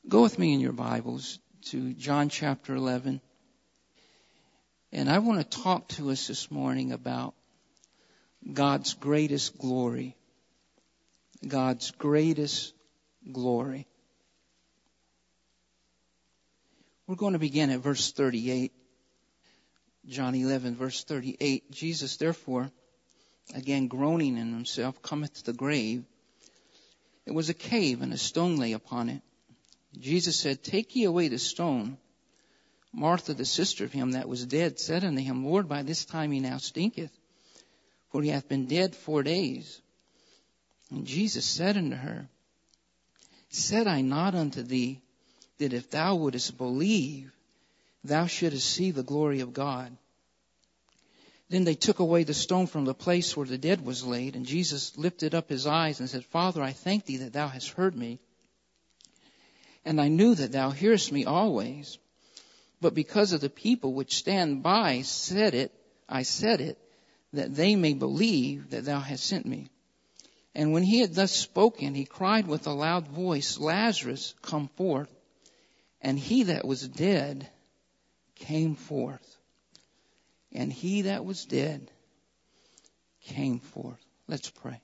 Go with me in your Bibles to John chapter 11. And I want to talk to us this morning about God's greatest glory. God's greatest glory. We're going to begin at verse 38. John 11, verse 38. Jesus, therefore, again groaning in himself, cometh to the grave. It was a cave, and a stone lay upon it. Jesus said, Take ye away the stone. Martha, the sister of him that was dead, said unto him, Lord, by this time he now stinketh, for he hath been dead 4 days. And Jesus said unto her, Said I not unto thee, that if thou wouldest believe, thou shouldest see the glory of God? Then they took away the stone from the place where the dead was laid, and Jesus lifted up his eyes and said, Father, I thank thee that thou hast heard me. And I knew that thou hearest me always. But because of the people which stand by, I said it, that they may believe that thou hast sent me. And when he had thus spoken, he cried with a loud voice, Lazarus, come forth. And he that was dead came forth. And he that was dead came forth. Let's pray.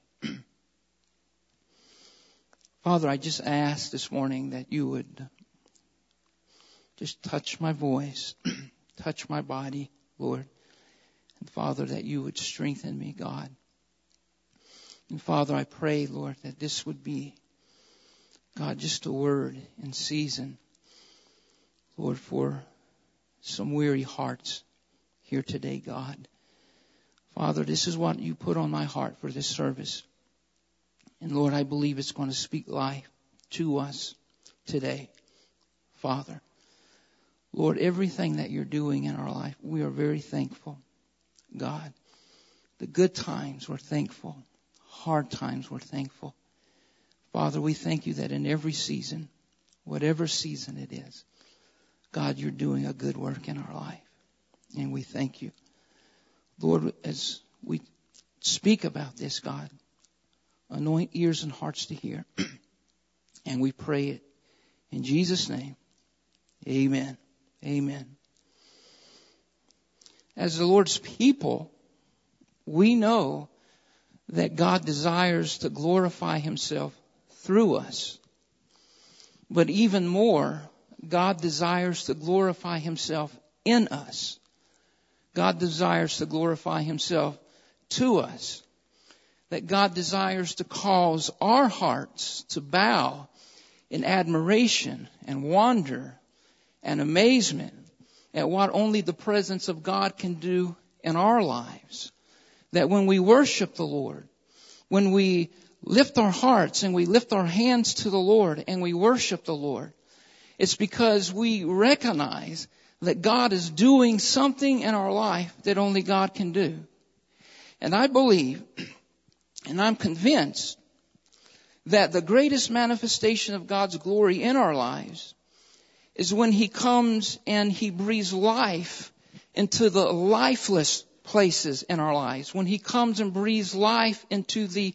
Father, I just ask this morning that you would just touch my voice, touch my body, Lord. And Father, that you would strengthen me, God. And Father, I pray, Lord, that this would be, God, just a word in season, Lord, for some weary hearts here today, God. Father, this is what you put on my heart for this service. And Lord, I believe it's going to speak life to us today, Father. Lord, everything that you're doing in our life, we are very thankful, God. The good times, we're thankful. Hard times, we're thankful. Father, we thank you that in every season, whatever season it is, God, you're doing a good work in our life. And we thank you. Lord, as we speak about this, God, anoint ears and hearts to hear. And we pray it in Jesus' name. Amen. Amen. As the Lord's people, we know that God desires to glorify himself through us. But even more, God desires to glorify himself in us. God desires to glorify himself to us. That God desires to cause our hearts to bow in admiration and wonder and amazement at what only the presence of God can do in our lives. That when we worship the Lord, when we lift our hearts and we lift our hands to the Lord and we worship the Lord, it's because we recognize that God is doing something in our life that only God can do. And I believe, and I'm convinced, that the greatest manifestation of God's glory in our lives is when he comes and he breathes life into the lifeless places in our lives. When he comes and breathes life into the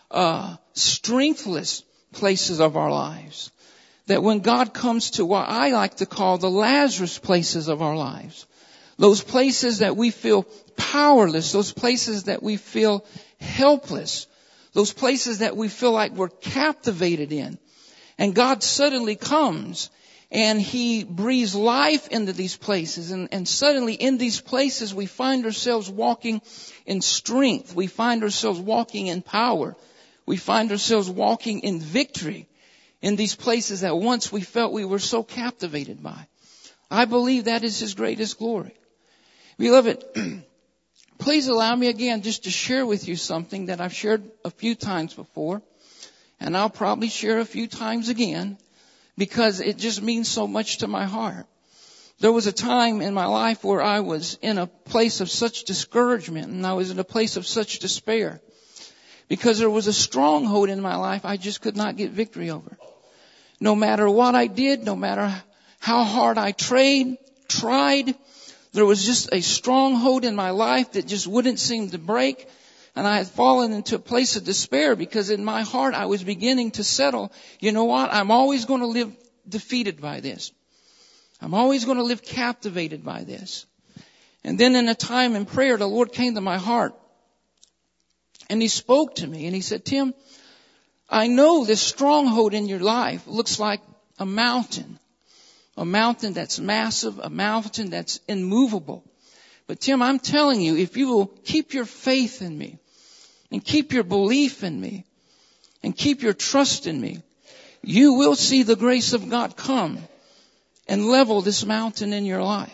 strengthless places of our lives. That when God comes to what I like to call the Lazarus places of our lives, those places that we feel powerless, those places that we feel helpless, those places that we feel like we're captivated in. And God suddenly comes and he breathes life into these places. And suddenly in these places we find ourselves walking in strength. We find ourselves walking in power. We find ourselves walking in victory. In these places that once we felt we were so captivated by. I believe that is his greatest glory. Beloved, please allow me again just to share with you something that I've shared a few times before. And I'll probably share a few times again because it just means so much to my heart. There was a time in my life where I was in a place of such discouragement and I was in a place of such despair. Because there was a stronghold in my life I just could not get victory over. No matter what I did, no matter how hard I tried, there was just a stronghold in my life that just wouldn't seem to break. And I had fallen into a place of despair because in my heart I was beginning to settle. You know what? I'm always going to live defeated by this. I'm always going to live captivated by this. And then in a time in prayer, the Lord came to my heart and He spoke to me and He said, Tim, I know this stronghold in your life looks like a mountain that's massive, a mountain that's immovable. But Tim, I'm telling you, if you will keep your faith in me and keep your belief in me and keep your trust in me, you will see the grace of God come and level this mountain in your life.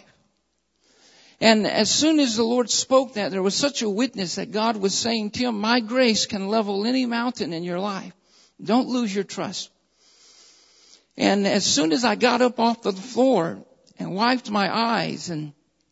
And as soon as the Lord spoke that, there was such a witness that God was saying, Tim, my grace can level any mountain in your life. Don't lose your trust. And as soon as I got up off the floor and wiped my eyes and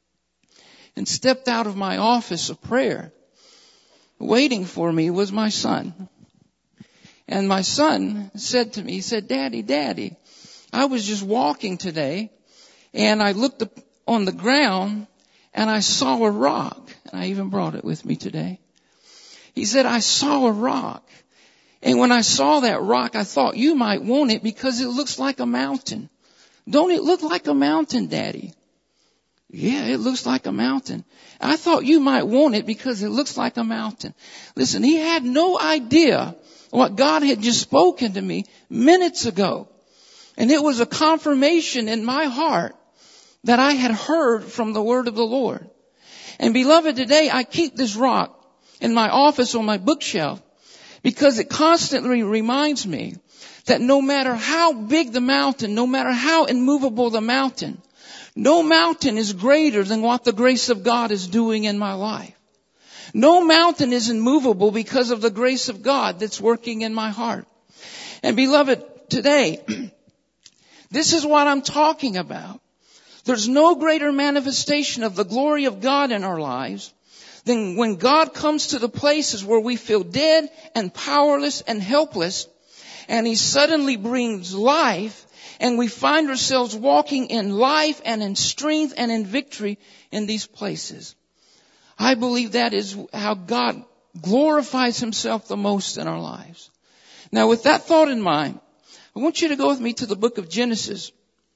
stepped out of my office of prayer, waiting for me was my son. And my son said to me, he said, Daddy, I was just walking today and I looked up on the ground and I saw a rock. And I even brought it with me today. He said, I saw a rock. And when I saw that rock, I thought you might want it because it looks like a mountain. Don't it look like a mountain, Daddy? Yeah, it looks like a mountain. I thought you might want it because it looks like a mountain. Listen, he had no idea what God had just spoken to me minutes ago. And it was a confirmation in my heart that I had heard from the word of the Lord. And beloved, today I keep this rock in my office on my bookshelf because it constantly reminds me that no matter how big the mountain, no matter how immovable the mountain, no mountain is greater than what the grace of God is doing in my life. No mountain is immovable because of the grace of God that's working in my heart. And beloved, today, this is what I'm talking about. There's no greater manifestation of the glory of God in our lives than when God comes to the places where we feel dead and powerless and helpless, and He suddenly brings life, and we find ourselves walking in life and in strength and in victory in these places. I believe that is how God glorifies Himself the most in our lives. Now, with that thought in mind, I want you to go with me to the book of Genesis,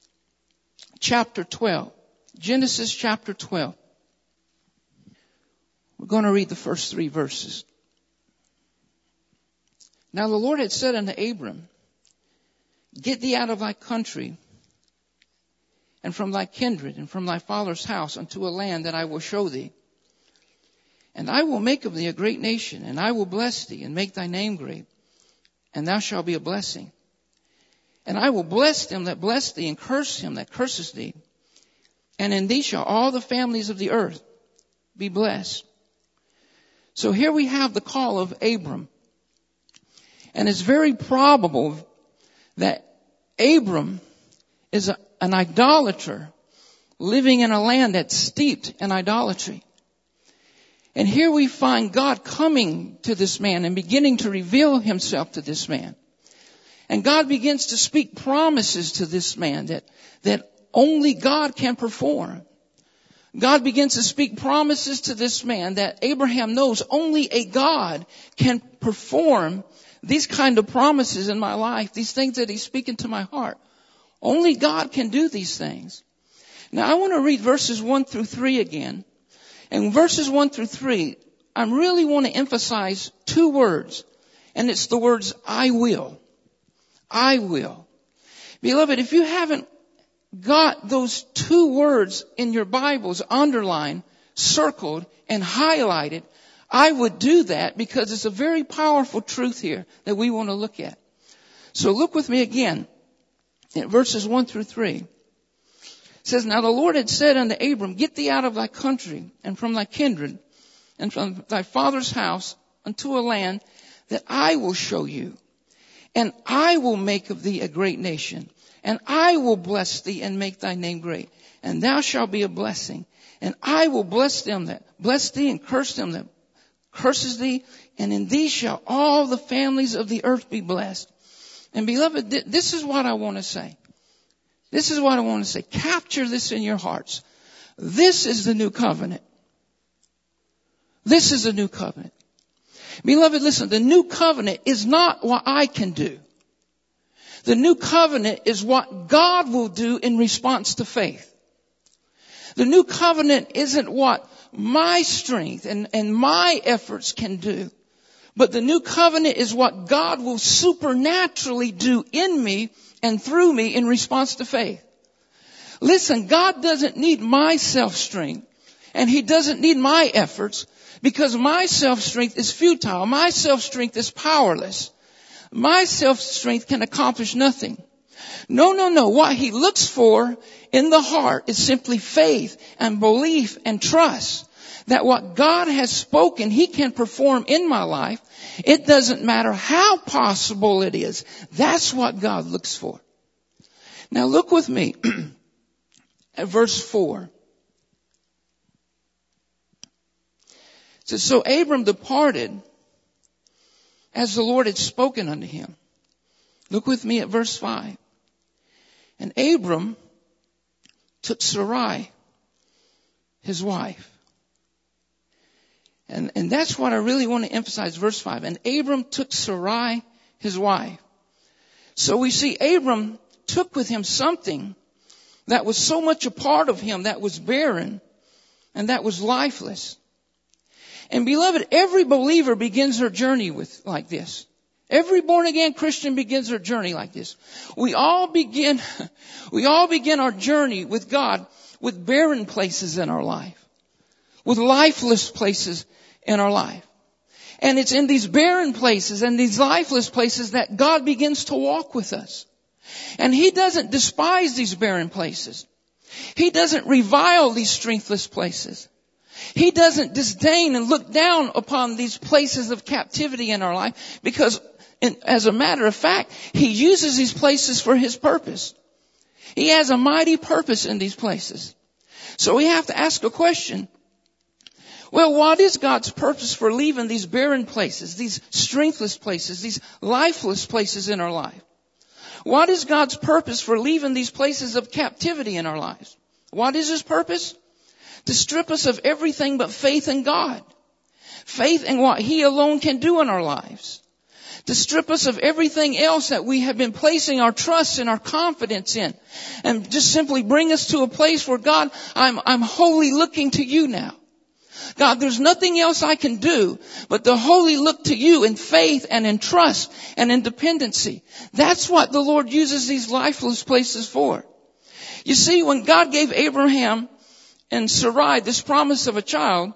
chapter 12. Genesis chapter 12. We're going to read the first 3 verses. Now the Lord had said unto Abram, Get thee out of thy country and from thy kindred and from thy father's house unto a land that I will show thee. And I will make of thee a great nation, and I will bless thee and make thy name great, and thou shalt be a blessing. And I will bless them that bless thee, and curse him that curses thee. And in thee shall all the families of the earth be blessed. So here we have the call of Abram. And it's very probable that Abram is an idolater living in a land that's steeped in idolatry. And here we find God coming to this man and beginning to reveal Himself to this man. And God begins to speak promises to this man that only God can perform. God begins to speak promises to this man that Abraham knows only a God can perform these kind of promises in my life, these things that He's speaking to my heart. Only God can do these things. Now I want to read verses 1 through 3 again. And verses 1 through 3, I really want to emphasize 2 words. And it's the words, I will. I will. Beloved, if you haven't got those 2 words in your Bibles underlined, circled, and highlighted, I would do that because it's a very powerful truth here that we want to look at. So look with me again at verses 1 through 3. It says, Now the Lord had said unto Abram, Get thee out of thy country and from thy kindred and from thy father's house unto a land that I will show you. And I will make of thee a great nation. And I will bless thee and make thy name great. And thou shalt be a blessing. And I will bless them that bless thee and curse them that curses thee. And in thee shall all the families of the earth be blessed. And beloved, this is what I want to say. This is what I want to say. Capture this in your hearts. This is the new covenant. This is the new covenant. Beloved, listen, the new covenant is not what I can do. The new covenant is what God will do in response to faith. The new covenant isn't what my strength and my efforts can do. But the new covenant is what God will supernaturally do in me and through me in response to faith. Listen, God doesn't need my self-strength, and He doesn't need my efforts, because my self-strength is futile. My self-strength is powerless. My self-strength can accomplish nothing. No. What He looks for in the heart is simply faith and belief and trust that what God has spoken, He can perform in my life. It doesn't matter how possible it is. That's what God looks for. Now look with me at verse 4. It says, so Abram departed as the Lord had spoken unto him. Look with me at verse 5. And Abram took Sarai, his wife. And that's what I really want to emphasize, verse 5. And Abram took Sarai, his wife. So we see Abram took with him something that was so much a part of him, that was barren and that was lifeless. And beloved, every believer begins their journey like this. Every born again Christian begins their journey like this. We all begin our journey with God with barren places in our life, with lifeless places in our life. And it's in these barren places and these lifeless places that God begins to walk with us. And He doesn't despise these barren places. He doesn't revile these strengthless places. He doesn't disdain and look down upon these places of captivity in our life, because as a matter of fact, He uses these places for His purpose. He has a mighty purpose in these places. So we have to ask a question. Well, what is God's purpose for leaving these barren places, these strengthless places, these lifeless places in our life? What is God's purpose for leaving these places of captivity in our lives? What is His purpose? To strip us of everything but faith in God. Faith in what He alone can do in our lives. To strip us of everything else that we have been placing our trust and our confidence in. And just simply bring us to a place where, God, I'm wholly looking to You now. God, there's nothing else I can do but to wholly look to You in faith and in trust and in dependency. That's what the Lord uses these lifeless places for. You see, when God gave Abraham and Sarai this promise of a child,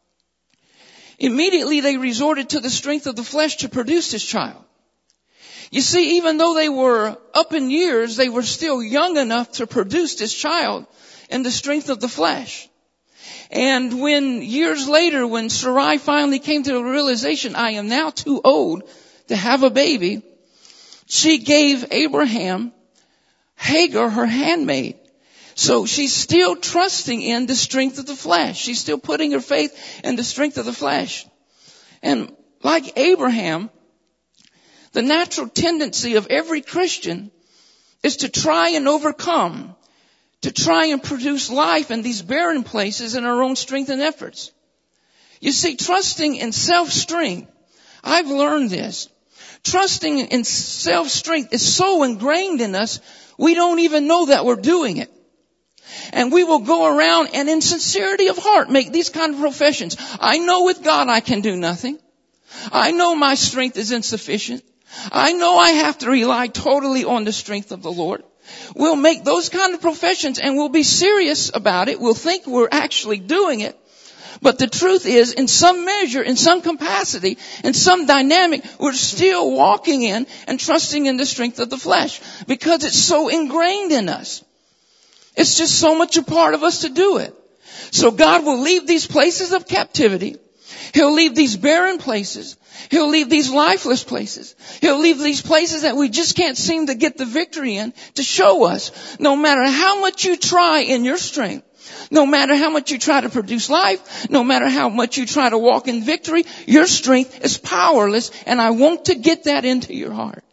immediately they resorted to the strength of the flesh to produce this child. You see, even though they were up in years, they were still young enough to produce this child in the strength of the flesh. And when years later, when Sarai finally came to the realization, I am now too old to have a baby, she gave Abraham Hagar, her handmaid. So she's still trusting in the strength of the flesh. She's still putting her faith in the strength of the flesh. And like Abraham, the natural tendency of every Christian is to try and overcome, to try and produce life in these barren places in our own strength and efforts. You see, trusting in self-strength, I've learned this. Trusting in self-strength is so ingrained in us, we don't even know that we're doing it. And we will go around and in sincerity of heart make these kind of professions. I know with God I can do nothing. I know my strength is insufficient. I know I have to rely totally on the strength of the Lord. We'll make those kind of professions and we'll be serious about it. We'll think we're actually doing it. But the truth is, in some measure, in some capacity, in some dynamic, we're still walking in and trusting in the strength of the flesh because it's so ingrained in us. It's just so much a part of us to do it. So God will leave these places of captivity. He'll leave these barren places. He'll leave these lifeless places. He'll leave these places that we just can't seem to get the victory in to show us no matter how much you try in your strength, no matter how much you try to produce life, no matter how much you try to walk in victory, your strength is powerless, and I want to get that into your heart.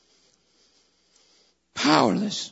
Powerless.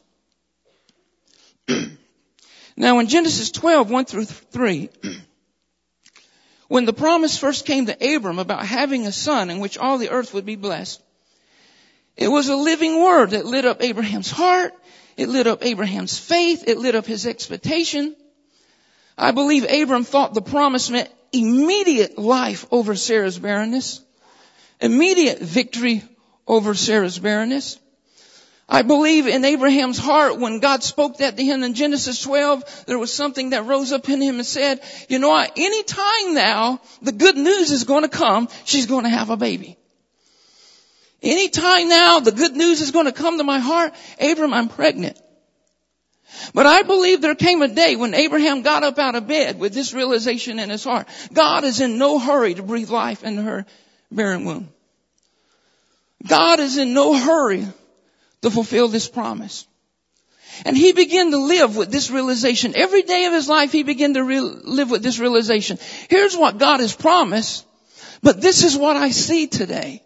Now in Genesis 12, 1 through 3, when the promise first came to Abram about having a son in which all the earth would be blessed, It was a living word that lit up Abraham's heart. It lit up Abraham's faith. It lit up his expectation. I believe Abram thought the promise meant immediate life over Sarah's barrenness. Immediate victory over Sarah's barrenness. I believe in Abraham's heart when God spoke that to him in Genesis 12, there was something that rose up in him and said, you know what, any time now the good news is going to come, she's going to have a baby. Any time now the good news is going to come to my heart, Abram, I'm pregnant. But I believe there came a day when Abraham got up out of bed with this realization in his heart. God is in no hurry to breathe life into her barren womb. God is in no hurry to fulfill this promise. And he began to live with this realization. Every day of his life he began to live with this realization. Here's what God has promised, but this is what I see today.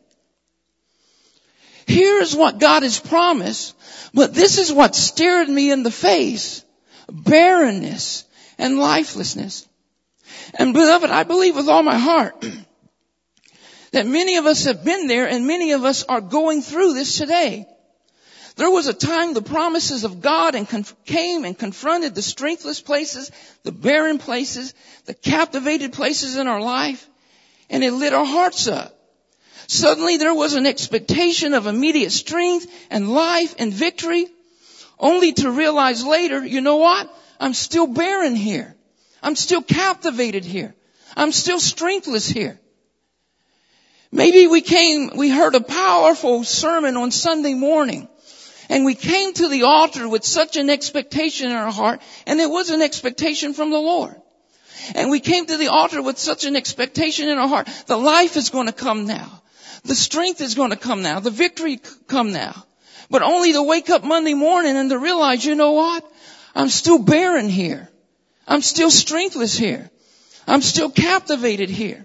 Here is what God has promised, but this is what stared me in the face. Barrenness and lifelessness. And beloved, I believe with all my heart that many of us have been there and many of us are going through this today. There was a time the promises of God came and confronted the strengthless places, the barren places, the captivated places in our life, and it lit our hearts up. Suddenly there was an expectation of immediate strength and life and victory, only to realize later, you know what? I'm still barren here. I'm still captivated here. I'm still strengthless here. Maybe we heard a powerful sermon on Sunday morning, and we came to the altar with such an expectation in our heart, and it was an expectation from the Lord. And we came to the altar with such an expectation in our heart. The life is going to come now. The strength is going to come now. The victory come now. But only to wake up Monday morning and to realize, you know what? I'm still barren here. I'm still strengthless here. I'm still captivated here.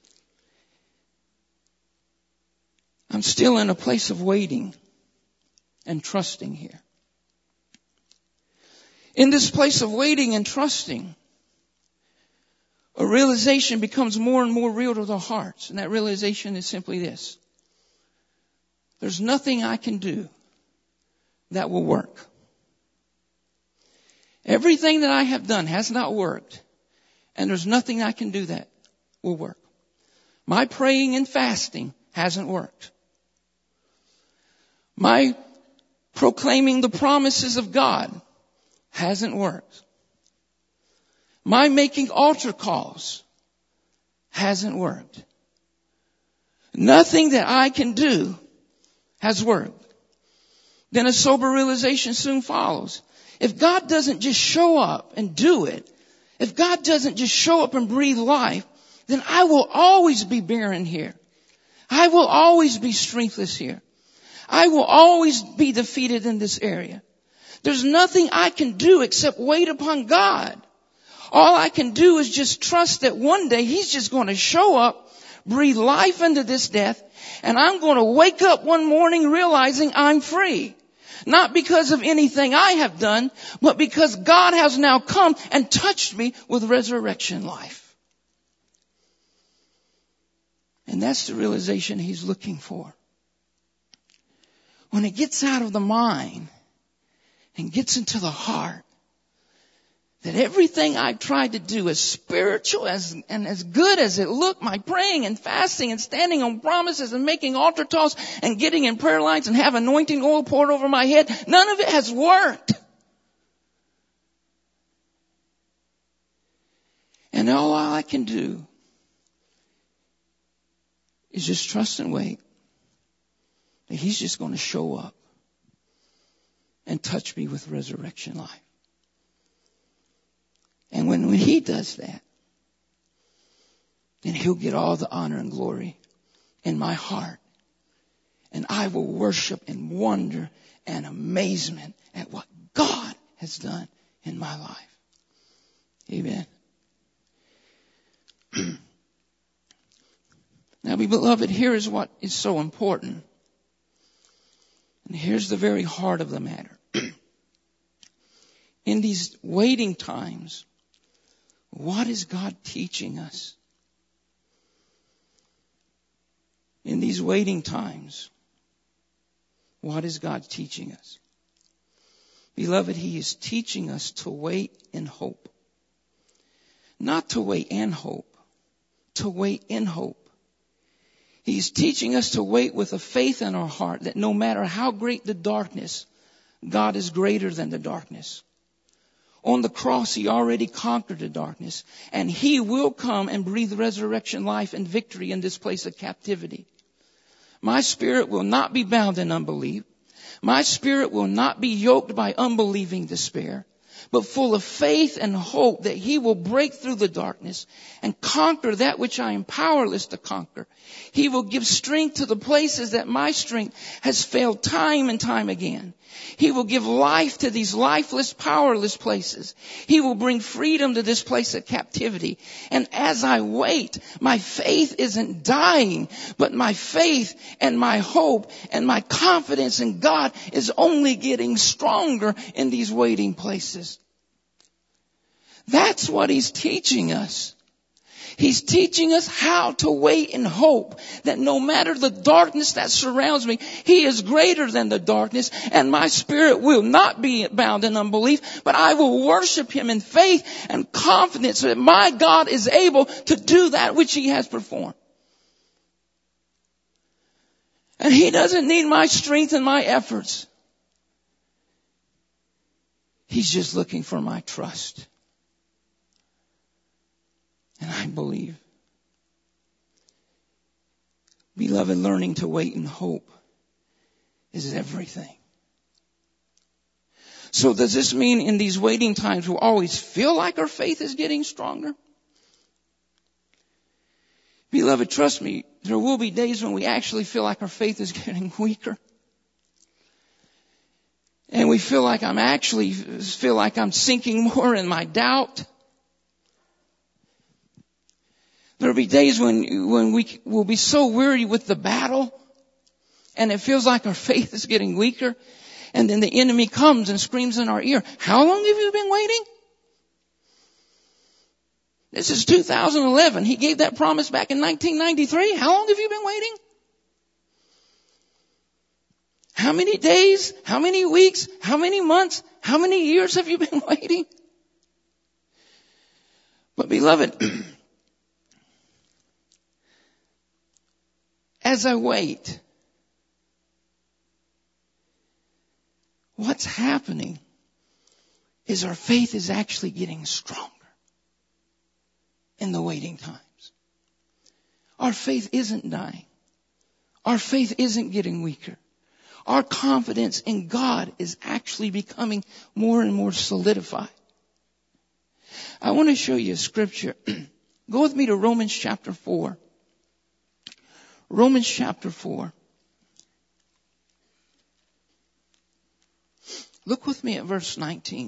I'm still in a place of waiting and trusting here. In this place of waiting and trusting, a realization becomes more and more real to the hearts. And that realization is simply this. There's nothing I can do that will work. Everything that I have done has not worked. And there's nothing I can do that will work. My praying and fasting hasn't worked. My proclaiming the promises of God hasn't worked. My making altar calls hasn't worked. Nothing that I can do has worked. Then a sober realization soon follows. If God doesn't just show up and do it, if God doesn't just show up and breathe life, then I will always be barren here. I will always be strengthless here. I will always be defeated in this area. There's nothing I can do except wait upon God. All I can do is just trust that one day He's just going to show up, breathe life into this death, and I'm going to wake up one morning realizing I'm free. Not because of anything I have done, but because God has now come and touched me with resurrection life. And that's the realization He's looking for. When it gets out of the mind and gets into the heart, that everything I've tried to do, as spiritual and as good as it looked, my praying and fasting and standing on promises and making altar calls and getting in prayer lines and have anointing oil poured over my head, none of it has worked. And all I can do is just trust and wait that He's just going to show up and touch me with resurrection life. And when He does that, then He'll get all the honor and glory in my heart. And I will worship in wonder and amazement at what God has done in my life. Amen. Now, beloved, here is what is so important. And here's the very heart of the matter. In these waiting times, what is God teaching us? In these waiting times, What is God teaching us? Beloved, He is teaching us to wait in hope. Not to wait and hope. To wait in hope. He's teaching us to wait with a faith in our heart that no matter how great the darkness, God is greater than the darkness. On the cross, He already conquered the darkness, and He will come and breathe resurrection life and victory in this place of captivity. My spirit will not be bound in unbelief. My spirit will not be yoked by unbelieving despair, but full of faith and hope that He will break through the darkness and conquer that which I am powerless to conquer. He will give strength to the places that my strength has failed time and time again. He will give life to these lifeless, powerless places. He will bring freedom to this place of captivity. And as I wait, my faith isn't dying, but my faith and my hope and my confidence in God is only getting stronger in these waiting places. That's what He's teaching us. He's teaching us how to wait in hope that no matter the darkness that surrounds me, He is greater than the darkness, and my spirit will not be bound in unbelief, but I will worship Him in faith and confidence that my God is able to do that which He has performed. And He doesn't need my strength and my efforts. He's just looking for my trust. And I believe. Beloved, learning to wait in hope is everything. So does this mean in these waiting times we'll always feel like our faith is getting stronger? Beloved, trust me, there will be days when we actually feel like our faith is getting weaker. And we feel like I'm sinking more in my doubt. There will be days when we will be so weary with the battle and it feels like our faith is getting weaker. And then the enemy comes and screams in our ear, how long have you been waiting? This is 2011. He gave that promise back in 1993. How long have you been waiting? How many days? How many weeks? How many months? How many years have you been waiting? But beloved, as I wait, what's happening is our faith is actually getting stronger in the waiting times. Our faith isn't dying. Our faith isn't getting weaker. Our confidence in God is actually becoming more and more solidified. I want to show you a scripture. Go with me to Romans chapter 4. Romans chapter 4. Look with me at verse 19.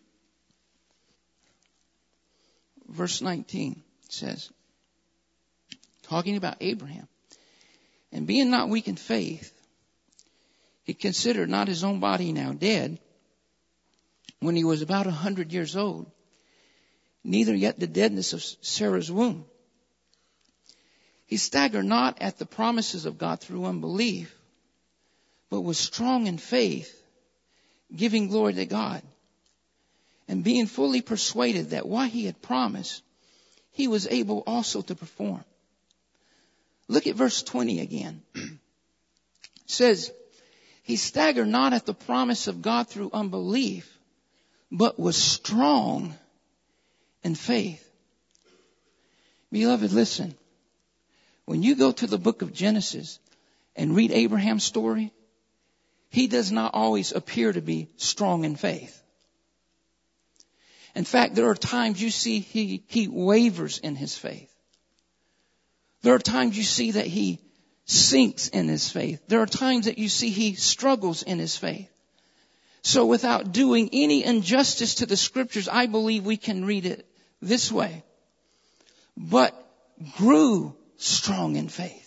Verse 19 says, talking about Abraham, and being not weak in faith, he considered not his own body now dead, when he was about 100 years old, neither yet the deadness of Sarah's womb. He staggered not at the promises of God through unbelief, but was strong in faith, giving glory to God, and being fully persuaded that what he had promised, he was able also to perform. Look at verse 20 again. It says, he staggered not at the promise of God through unbelief, but was strong in faith. Beloved, listen. When you go to the book of Genesis and read Abraham's story, he does not always appear to be strong in faith. In fact, there are times you see he wavers in his faith. There are times you see that he sinks in his faith. There are times that you see he struggles in his faith. So without doing any injustice to the scriptures, I believe we can read it this way. But grew strong in faith.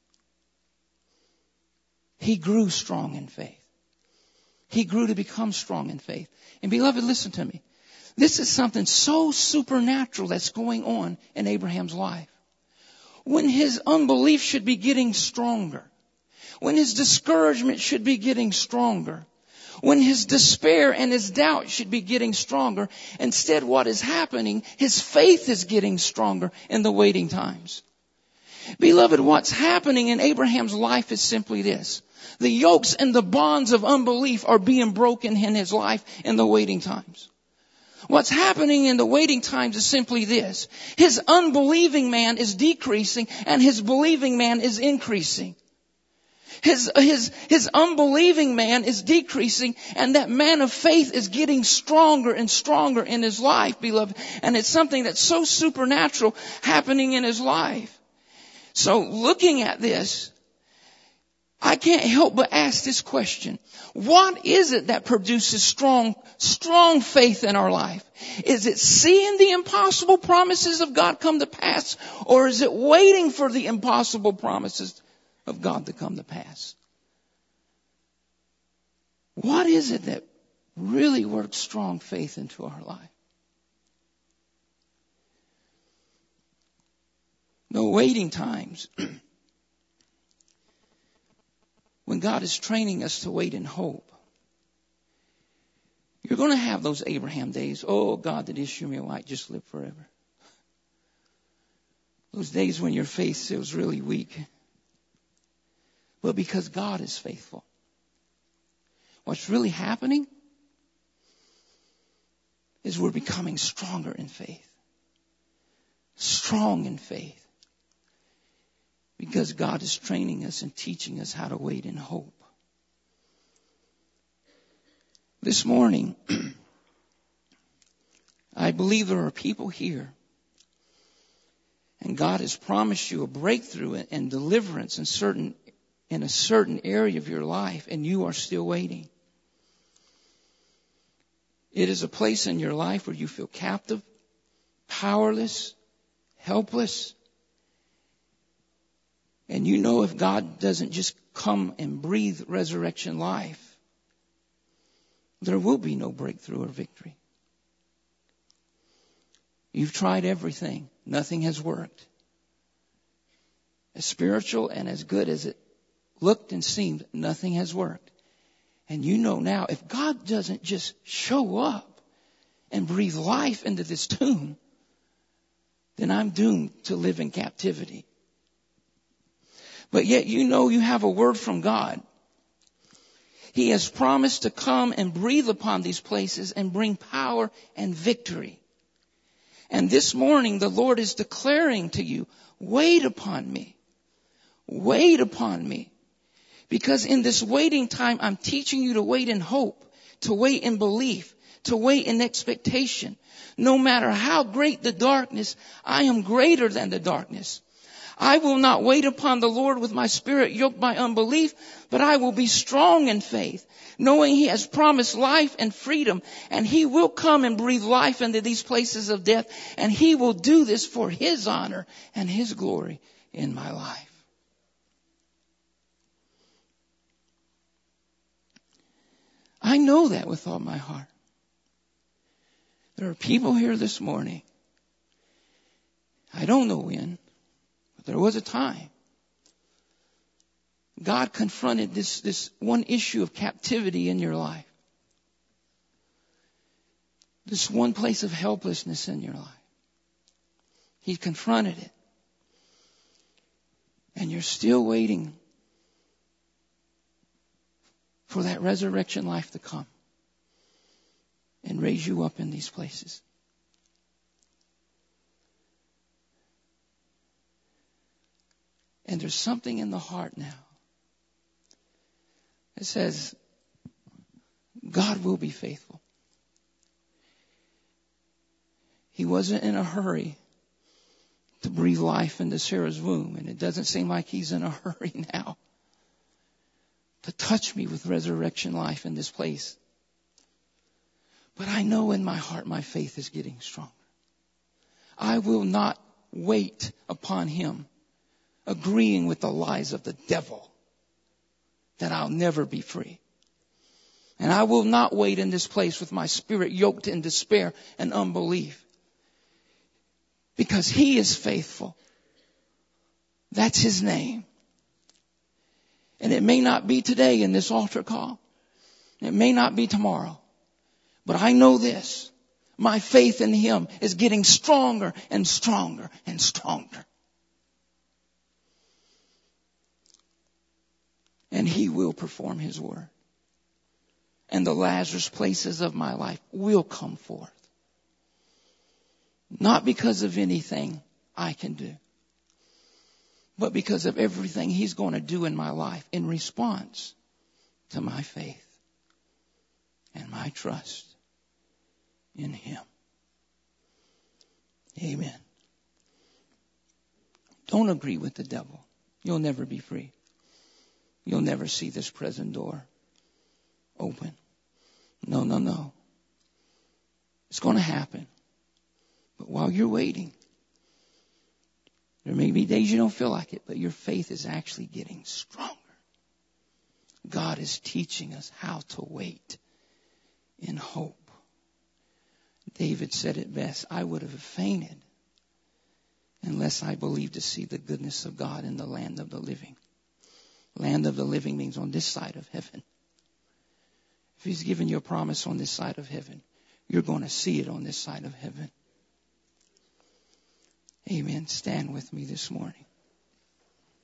He grew strong in faith. He grew to become strong in faith. And beloved, listen to me. This is something so supernatural that's going on in Abraham's life. When his unbelief should be getting stronger, when his discouragement should be getting stronger, when his despair and his doubt should be getting stronger. Instead, what is happening, his faith is getting stronger in the waiting times. Beloved, what's happening in Abraham's life is simply this. The yokes and the bonds of unbelief are being broken in his life in the waiting times. What's happening in the waiting times is simply this. His unbelieving man is decreasing and his believing man is increasing. His unbelieving man is decreasing, and that man of faith is getting stronger and stronger in his life, beloved. And it's something that's so supernatural happening in his life. So looking at this, I can't help but ask this question. What is it that produces strong faith in our life? Is it seeing the impossible promises of God come to pass, or is it waiting for the impossible promises of God to come to pass? What is it that really works strong faith into our life? No waiting times. When God is training us to wait in hope, you're going to have those Abraham days. Oh, God, that Ishmael might just live forever. Those days when your faith feels really weak. But because God is faithful, what's really happening is we're becoming stronger in faith. Strong in faith. Because God is training us and teaching us how to wait in hope. This morning, I believe there are people here, and God has promised you a breakthrough and deliverance in a certain area of your life, and you are still waiting. It is a place in your life where you feel captive, powerless, helpless. And you know if God doesn't just come and breathe resurrection life, there will be no breakthrough or victory. You've tried everything. Nothing has worked. As spiritual and as good as it looked and seemed, nothing has worked. And you know now, if God doesn't just show up and breathe life into this tomb, then I'm doomed to live in captivity. But yet you know you have a word from God. He has promised to come and breathe upon these places and bring power and victory. And this morning the Lord is declaring to you, wait upon me. Wait upon me. Because in this waiting time, I'm teaching you to wait in hope, to wait in belief, to wait in expectation. No matter how great the darkness, I am greater than the darkness. I will not wait upon the Lord with my spirit yoked by unbelief, but I will be strong in faith, knowing He has promised life and freedom, and He will come and breathe life into these places of death, and He will do this for His honor and His glory in my life. I know that with all my heart. There are people here this morning. I don't know when. There was a time God confronted this one issue of captivity in your life. This one place of helplessness in your life. He confronted it. And you're still waiting for that resurrection life to come and raise you up in these places. And there's something in the heart now that says, God will be faithful. He wasn't in a hurry to breathe life into Sarah's womb, and it doesn't seem like He's in a hurry now to touch me with resurrection life in this place. But I know in my heart my faith is getting stronger. I will not wait upon Him agreeing with the lies of the devil that I'll never be free. And I will not wait in this place with my spirit yoked in despair and unbelief. Because He is faithful. That's His name. And it may not be today in this altar call. It may not be tomorrow. But I know this. My faith in Him is getting stronger and stronger and stronger. And He will perform His word. And the Lazarus places of my life will come forth. Not because of anything I can do, but because of everything He's going to do in my life in response to my faith and my trust in Him. Amen. Don't agree with the devil. You'll never be free. You'll never see this prison door open. No. It's going to happen. But while you're waiting, there may be days you don't feel like it, but your faith is actually getting stronger. God is teaching us how to wait in hope. David said it best, I would have fainted unless I believed to see the goodness of God in the land of the living. Land of the living means on this side of heaven. If He's given you a promise on this side of heaven, you're going to see it on this side of heaven. Amen. Stand with me this morning.